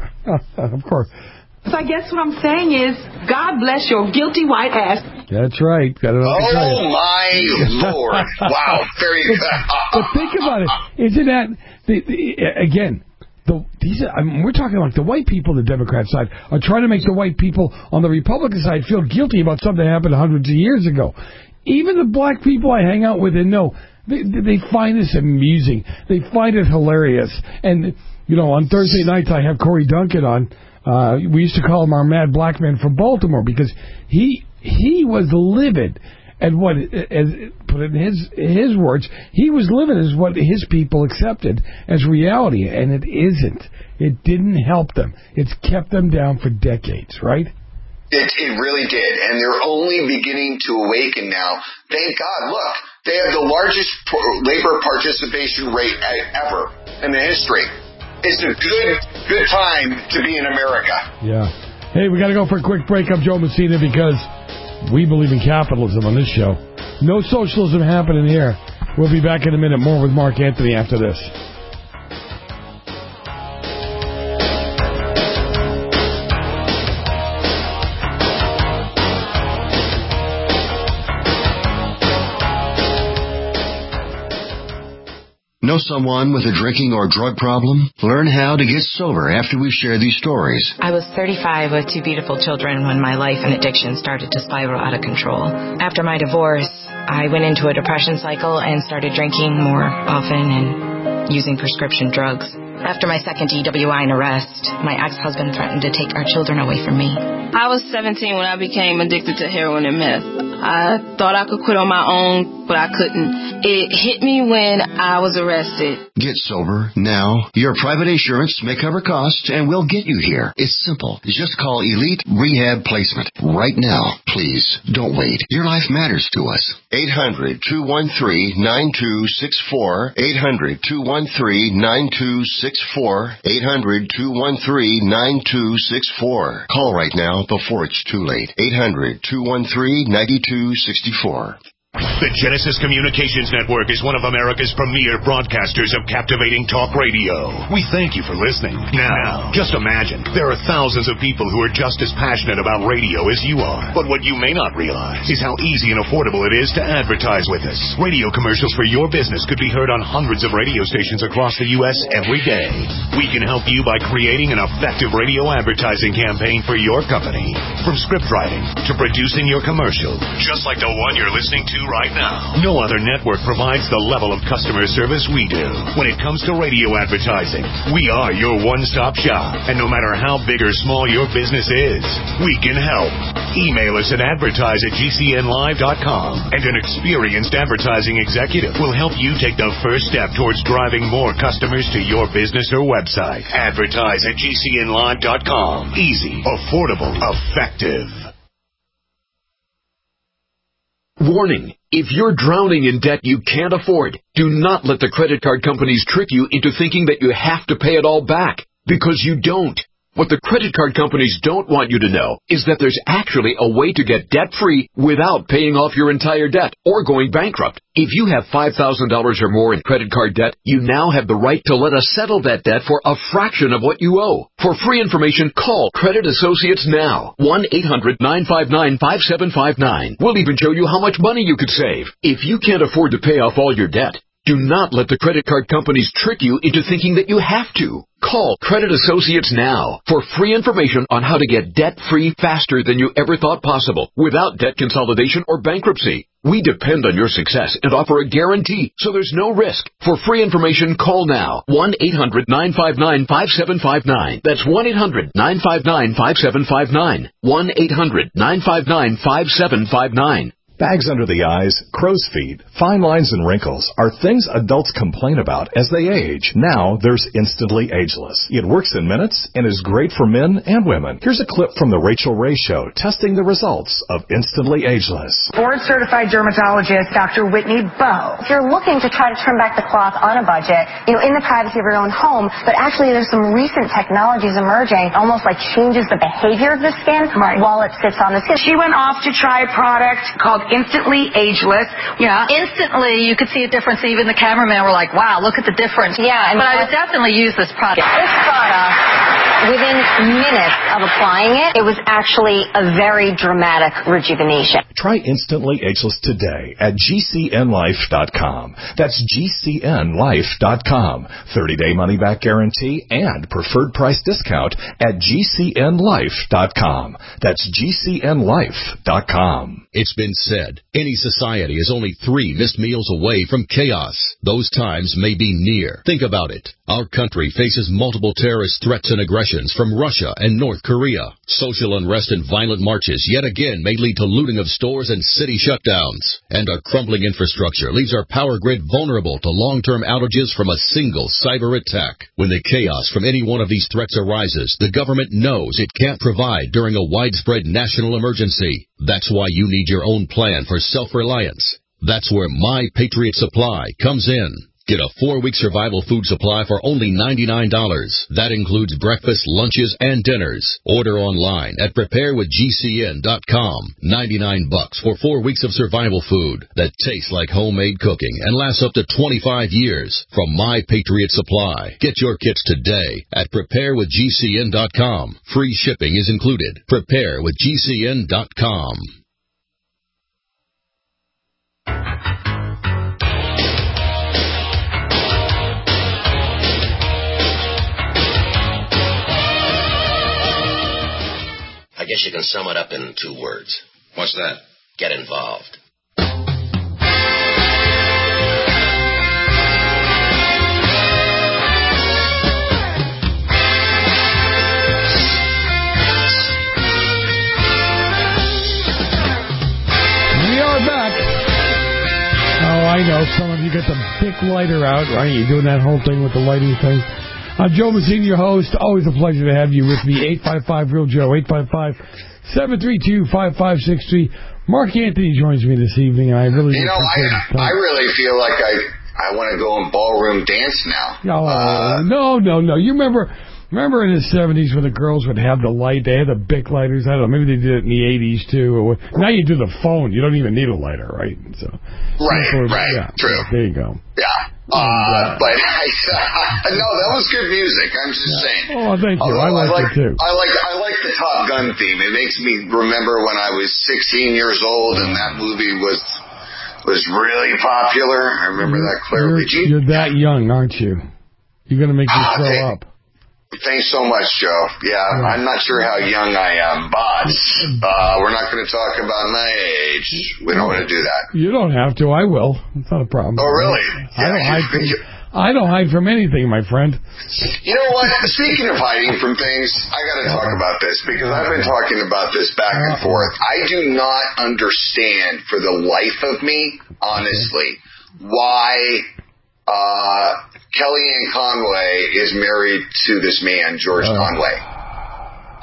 Of course. So I guess what I'm saying is, God bless your guilty white ass. That's right. Got it oh, my Lord. Wow. Very good. But think about it. Isn't that, the, the, again, the, these are, I mean, we're talking like the white people on the Democrat side are trying to make the white people on the Republican side feel guilty about something that happened hundreds of years ago. Even the black people I hang out with and know, they, they find this amusing. They find it hilarious. And, you know, on Thursday nights I have Corey Duncan on. Uh, we used to call him our mad black man from Baltimore because he he was livid at what, as put it in his his words, he was livid as what his people accepted as reality, and it isn't. It didn't help them. It's kept them down for decades, right? It, it really did, and they're only beginning to awaken now. Thank God. Look, they have the largest labor participation rate ever in the history. It's a good, good time to be in America. Yeah. Hey, we got to go for a quick break. I'm Joe Messina because we believe in capitalism on this show. No socialism happening here. We'll be back in a minute. More with Mark Anthony after this. Know someone with a drinking or drug problem? Learn how to get sober after we share these stories. I was thirty-five with two beautiful children when my life and addiction started to spiral out of control. After my divorce, I went into a depression cycle and started drinking more often and using prescription drugs. After my second D W I and arrest, my ex-husband threatened to take our children away from me. I was seventeen when I became addicted to heroin and meth. I thought I could quit on my own, but I couldn't. It hit me when I was arrested. Get sober now. Your private insurance may cover costs, and we'll get you here. It's simple. Just call Elite Rehab Placement right now. Please, don't wait. Your life matters to us. eight hundred, two one three, nine two six four. eight hundred, two one three, nine two six four. eight hundred, two one three, nine two six four. Call right now before it's too late. eight hundred, two one three, nine two six four. The Genesis Communications Network is one of America's premier broadcasters of captivating talk radio. We thank you for listening. Now, just imagine, there are thousands of people who are just as passionate about radio as you are. But what you may not realize is how easy and affordable it is to advertise with us. Radio commercials for your business could be heard on hundreds of radio stations across the U S every day. We can help you by creating an effective radio advertising campaign for your company. From script writing to producing your commercial, just like the one you're listening to right now. No other network provides the level of customer service we do. When it comes to radio advertising, we are your one-stop shop. And no matter how big or small your business is, we can help. Email us at advertise at G C N live dot com, and an experienced advertising executive will help you take the first step towards driving more customers to your business or website. Advertise at G C N live dot com. Easy, affordable, effective. Warning. If you're drowning in debt you can't afford, do not let the credit card companies trick you into thinking that you have to pay it all back, because you don't. What the credit card companies don't want you to know is that there's actually a way to get debt-free without paying off your entire debt or going bankrupt. If you have five thousand dollars or more in credit card debt, you now have the right to let us settle that debt for a fraction of what you owe. For free information, call Credit Associates now. one eight hundred nine five nine five seven five nine. We'll even show you how much money you could save. If you can't afford to pay off all your debt, do not let the credit card companies trick you into thinking that you have to. Call Credit Associates now for free information on how to get debt-free faster than you ever thought possible without debt consolidation or bankruptcy. We depend on your success and offer a guarantee, so there's no risk. For free information, call now. one eight hundred nine five nine five seven five nine. That's one eight hundred nine five nine five seven five nine. one eight hundred nine five nine five seven five nine. Bags under the eyes, crow's feet, fine lines, and wrinkles are things adults complain about as they age. Now there's Instantly Ageless. It works in minutes and is great for men and women. Here's a clip from the Rachel Ray Show testing the results of Instantly Ageless. Board-certified dermatologist Doctor Whitney Bowe. If you're looking to try to trim back the cloth on a budget, you know, in the privacy of your own home, but actually there's some recent technologies emerging, almost like changes the behavior of the skin right. while it sits on the skin. She went off to try a product called Instantly Ageless. Yeah, instantly you could see a difference. Even the cameraman were like, wow, look at the difference. Yeah. And but I would definitely use this product. This product, within minutes of applying it, it was actually a very dramatic rejuvenation. Try Instantly Ageless today at G C N life dot com. That's G C N life dot com. thirty-day money-back guarantee and preferred price discount at G C N life dot com. That's G C N life dot com. It's been said, any society is only three missed meals away from chaos. Those times may be near. Think about it. Our country faces multiple terrorist threats and aggressions from Russia and North Korea. Social unrest and violent marches yet again may lead to looting of stores and city shutdowns. And our crumbling infrastructure leaves our power grid vulnerable to long-term outages from a single cyber attack. When the chaos from any one of these threats arises, the government knows it can't provide during a widespread national emergency. That's why you need your own plan for self-reliance. That's where My Patriot Supply comes in. Get a four-week survival food supply for only ninety-nine dollars. That includes breakfast, lunches, and dinners. Order online at prepare with G C N dot com. ninety-nine bucks for four weeks of survival food that tastes like homemade cooking and lasts up to twenty-five years from My Patriot Supply. Get your kits today at prepare with G C N dot com. Free shipping is included. prepare with G C N dot com. I guess you can sum it up in two words. What's that? Get involved. We are back. Oh, I know. Some of you got the Bic lighter out, right? You're doing that whole thing with the lighting thing. I'm Joe Mazzini, your host. Always a pleasure to have you with me. eight five five real Joe, eight five five, seven three two, five five six three. Mark Anthony joins me this evening, and I really You know, I, I really feel like I I want to go and ballroom dance now. Oh, uh, no, no, no. You remember remember in the seventies when the girls would have the light? They had the Bic lighters. I don't know. Maybe they did it in the eighties, too. Or now you do the phone. You don't even need a lighter, right? So, right, so, right. Yeah, True. There you go. Yeah. Uh, but I, uh, no, that was good music. I'm just yeah. saying. Oh, thank you. I like, I like it too. I like I like the Top Gun theme. It makes me remember when I was sixteen years old and that movie was was really popular. I remember you're, that clearly. You're, you're that young, aren't you? You're gonna make me uh, throw they, up. Thanks so much, Joe. Yeah, yeah, I'm not sure how young I am, but uh, we're not going to talk about my age. We don't want to do that. You don't have to. I will. It's not a problem. Oh, really? I don't hide from, I don't hide from anything, my friend. You know what? Speaking of hiding from things, I got to talk about this because I've been talking about this back and forth. I do not understand for the life of me, honestly, why uh, Kellyanne Conway is married to this man, George uh, Conway. I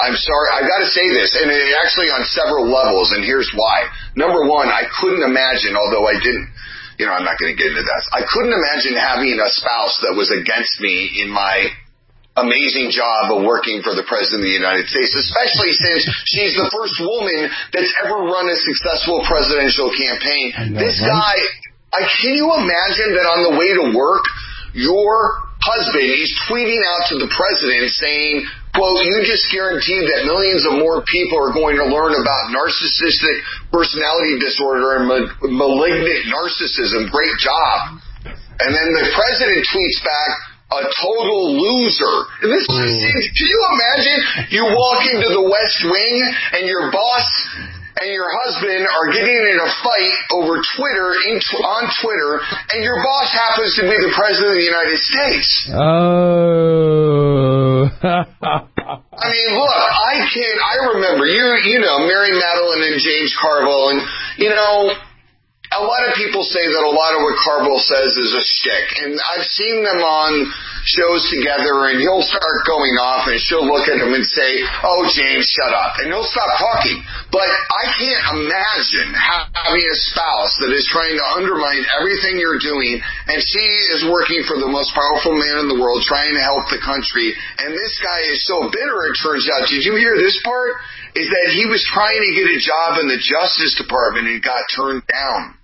I'm sorry. I've got to say this, and it actually on several levels, and here's why. Number one, I couldn't imagine, although I didn't, you know, I'm not going to get into that. I couldn't imagine having a spouse that was against me in my amazing job of working for the President of the United States, especially since she's the first woman that's ever run a successful presidential campaign. Know, this right? guy, I, can you imagine that on the way to work, your husband is tweeting out to the president saying, quote, you just guaranteed that millions of more people are going to learn about narcissistic personality disorder and ma- malignant narcissism. Great job. And then the president tweets back, a total loser. And this is, can you imagine you walk into the West Wing and your boss and your husband are getting in a fight over Twitter, in, on Twitter, and your boss happens to be the President of the United States. Oh. I mean, look, I can't, I remember, you you know, Mary Madeline and James Carville, and, you know, a lot of people say that a lot of what Carville says is a shtick, and I've seen them on shows together, and he'll start going off, and she'll look at him and say, oh, James, shut up, and he'll stop talking. But I can't imagine having a spouse that is trying to undermine everything you're doing, and she is working for the most powerful man in the world, trying to help the country, and this guy is so bitter, it turns out. Did you hear this part? Is that he was trying to get a job in the Justice Department and got turned down.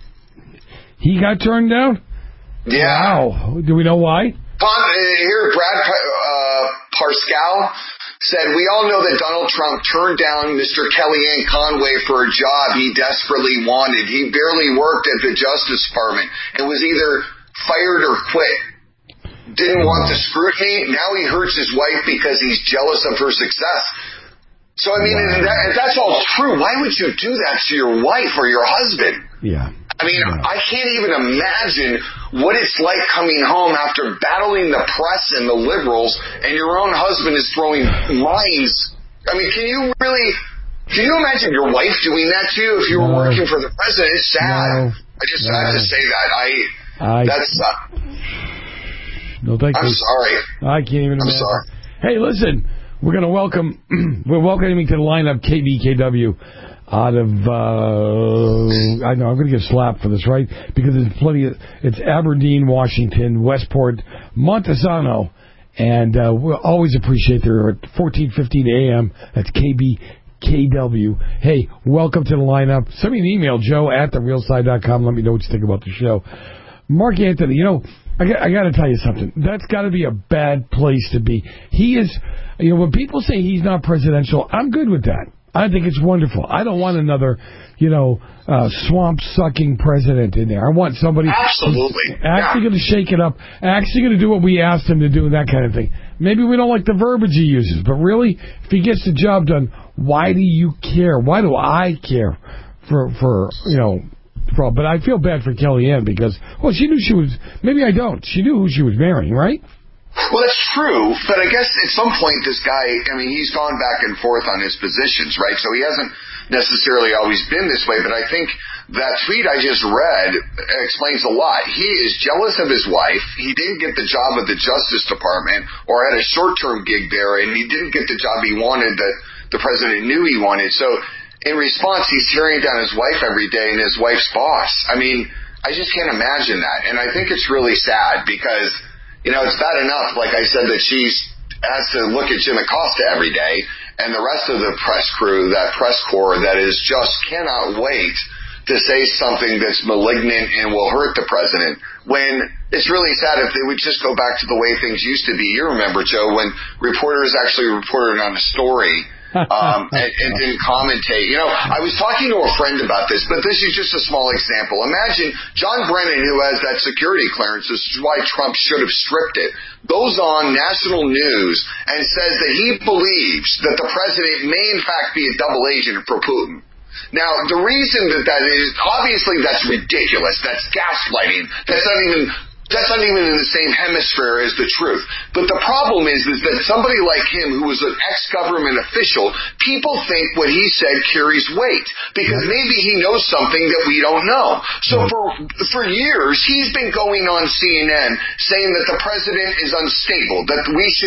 He got turned down? Yeah. Wow. Do we know why? Here, Brad uh, Parscale said, we all know that Donald Trump turned down Mister Kellyanne Conway for a job he desperately wanted. He barely worked at the Justice Department and was either fired or quit. Didn't want the scrutiny. Now he hurts his wife because he's jealous of her success. So, I mean, wow. if, that, if that's all true, why would you do that to your wife or your husband? Yeah. I mean, yeah. I can't even imagine what it's like coming home after battling the press and the liberals, and your own husband is throwing lines. I mean, can you really, can you imagine your wife doing that to you if you were no. working for the president? It's sad. No. I just no. have to say that. I, I that's, uh, no, thank I'm you. sorry. I can't even I'm imagine. sorry. Hey, listen, we're going to welcome, we're welcoming to the lineup K B K W. Out of, uh, I know, I'm going to get slapped for this, right? Because there's plenty of, it's Aberdeen, Washington, Westport, Montesano, and uh, we'll always appreciate their at fourteen fifteen a.m. That's K B K W. Hey, welcome to the lineup. Send me an email, joe at the real side dot com. Let me know what you think about the show. Mark Anthony, you know, I got, I got to tell you something. That's got to be a bad place to be. He is, you know, when people say he's not presidential, I'm good with that. I think it's wonderful. I don't want another, you know, uh, swamp-sucking president in there. I want somebody absolutely who's actually yeah. going to shake it up, actually going to do what we asked him to do, and that kind of thing. Maybe we don't like the verbiage he uses, but really, if he gets the job done, why do you care? Why do I care for, for you know, for, but I feel bad for Kellyanne because, well, she knew she was, maybe I don't. She knew who she was marrying, right? Well, that's true, but I guess at some point this guy, I mean, he's gone back and forth on his positions, right? So he hasn't necessarily always been this way, but I think that tweet I just read explains a lot. He is jealous of his wife. He didn't get the job at the Justice Department or had a short-term gig there, and he didn't get the job he wanted that the president knew he wanted. So in response, he's tearing down his wife every day and his wife's boss. I mean, I just can't imagine that, and I think it's really sad because, you know, it's bad enough, like I said, that she has to look at Jim Acosta every day and the rest of the press crew, that press corps that is just cannot wait to say something that's malignant and will hurt the president, when it's really sad if they would just go back to the way things used to be. You remember, Joe, when reporters actually reported on a story um, and, and didn't commentate. You know, I was talking to a friend about this, but this is just a small example. Imagine John Brennan, who has that security clearance, this is why Trump should have stripped it, goes on national news and says that he believes that the president may in fact be a double agent for Putin. Now, the reason that that is, obviously that's ridiculous. That's gaslighting. That's not even... That's not even in the same hemisphere as the truth. But the problem is, is that somebody like him, who was an ex-government official, people think what he said carries weight because maybe he knows something that we don't know. So for for years, he's been going on C N N saying that the president is unstable, that we should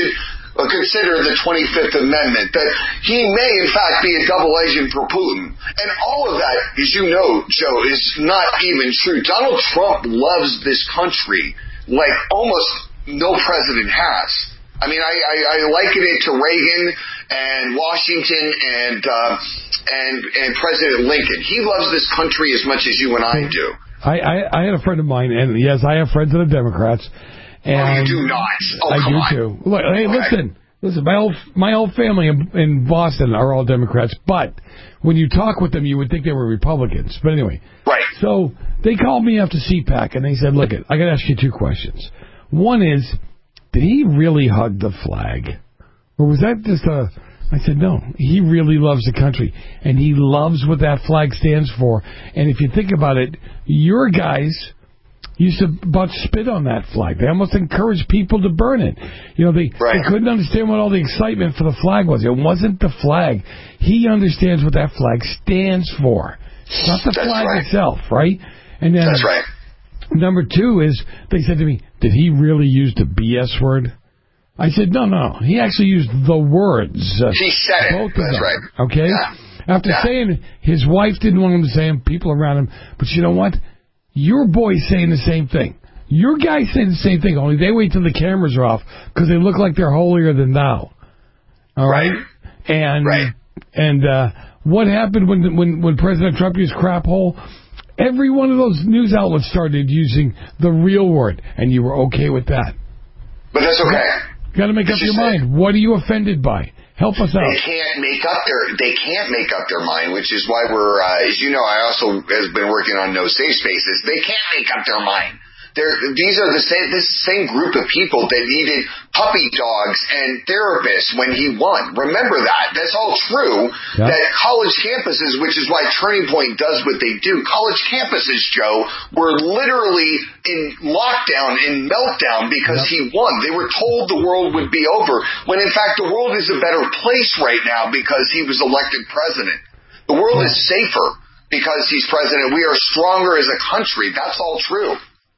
uh, consider the twenty-fifth Amendment, that he may, in fact, be a double agent for Putin. And all of that, as you know, Joe, is not even true. Donald Trump loves this country like almost no president has. I mean, I, I, I liken it to Reagan and Washington and uh, and and President Lincoln. He loves this country as much as you and I do. I, I, I had a friend of mine, and yes, I have friends that are Democrats. And oh, you do not. Oh, I come do on. too. Look, hey, Okay. listen, listen. My whole my whole family in, in Boston are all Democrats, but when you talk with them, you would think they were Republicans. But anyway, right. So they called me after C PAC, and they said, "Look, I got to ask you two questions. One is, did he really hug the flag, or was that just a?" I said, no, he really loves the country, and he loves what that flag stands for. And if you think about it, your guys used to about spit on that flag. They almost encouraged people to burn it. You know, they, right. they couldn't understand what all the excitement for the flag was. It wasn't the flag. He understands what that flag stands for. It's not the That's flag right. itself, right? And then That's right. Number two is, they said to me, did he really use the B S word? I said, no, no, he actually used the words. Uh, he said it. Both of That's them, right. okay? Yeah. After yeah. saying his wife didn't want him to say them, people around him, but you know what? Your boy's saying the same thing. Your guy's saying the same thing, only they wait till the cameras are off because they look like they're holier than thou. All right? right. And right. and uh, what happened when when when President Trump used crap hole? Every one of those news outlets started using the real word, and you were okay with that. But that's okay. Got to make up your mind. What are you offended by? Help us out. They can't make up their they can't make up their mind, which is why we're uh, as you know, I also have been working on No Safe Spaces. They can't make up their mind. They're, these are the same this same group of people that needed puppy dogs and therapists when he won. Remember that. That's all true. Yeah. That college campuses, which is why Turning Point does what they do, college campuses, Joe, were literally in lockdown, in meltdown because yeah. he won. They were told the world would be over, when in fact the world is a better place right now because he was elected president. The world yeah. is safer because he's president. We are stronger as a country. That's all true.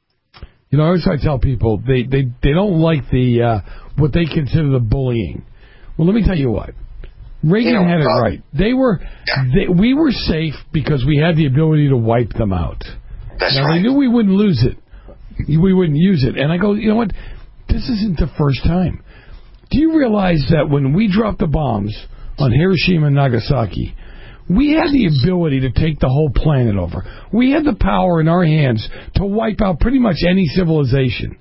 You know, I always try to tell people they, they, they don't like the uh, what they consider the bullying. Well, let me tell you what. Reagan you know, had it uh, right. They were yeah. they, we were safe because we had the ability to wipe them out. That's now, right. They knew we wouldn't lose it. We wouldn't use it. And I go, you know what? This isn't the first time. Do you realize that when we dropped the bombs on Hiroshima and Nagasaki, we had the ability to take the whole planet over. We had the power in our hands to wipe out pretty much any civilization.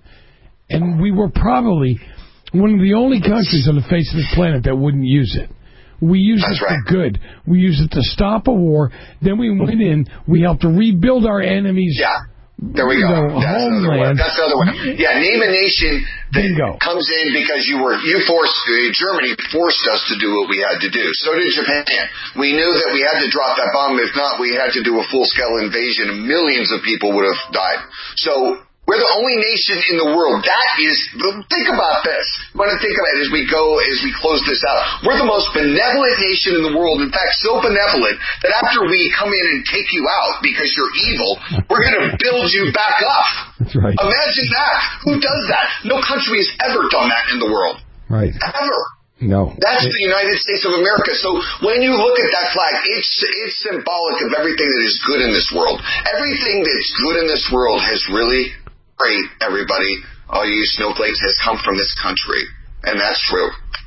And we were probably one of the only countries on the face of this planet that wouldn't use it. We used That's it right. for good. We used it to stop a war. Then we went in. We helped to rebuild our enemies. Yeah. There we go. That's another one. That's another one. Yeah, name a nation that Bingo. comes in because you were you forced uh, Germany forced us to do what we had to do. So did Japan. We knew that we had to drop that bomb. If not, we had to do a full scale invasion, and millions of people would have died. So we're the only nation in the world. That is, think about this. I want to think about it as we go, as we close this out. We're the most benevolent nation in the world. In fact, so benevolent that after we come in and take you out because you're evil, we're going to build you back up. That's right. Imagine that. Who does that? No country has ever done that in the world. Right. Ever. No. That's the United States of America. So when you look at that flag, it's it's symbolic of everything that is good in this world. Everything that's good in this world has really... Great, everybody, all you snowflakes, has come from this country, and that's true.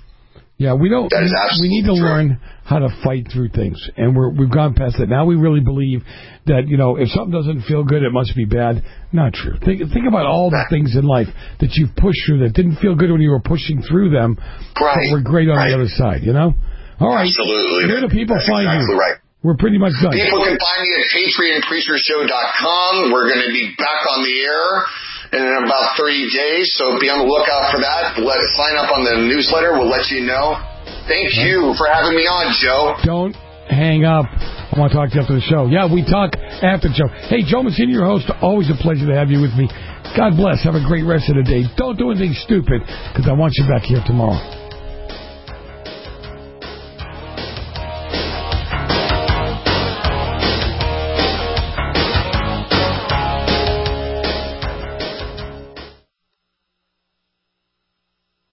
Yeah, we don't. That is we need to true. learn how to fight through things, and we're we've gone past that. Now we really believe that, you know, if something doesn't feel good, it must be bad. Not true. Think think about all the things in life that you've pushed through that didn't feel good when you were pushing through them, right. but were great on right. the other side. You know. All right. Absolutely. Where do people that's find exactly you? Right. We're pretty much done. People can find me at patriot preacher show dot com. We're going to be back on the air in about thirty days, so be on the lookout for that. Let sign up on the newsletter. We'll let you know. Thank right. you for having me on, Joe. Don't hang up. I want to talk to you after the show. Yeah, we talk after the show. Hey, Joe Messina, your host. Always a pleasure to have you with me. God bless. Have a great rest of the day. Don't do anything stupid, because I want you back here tomorrow.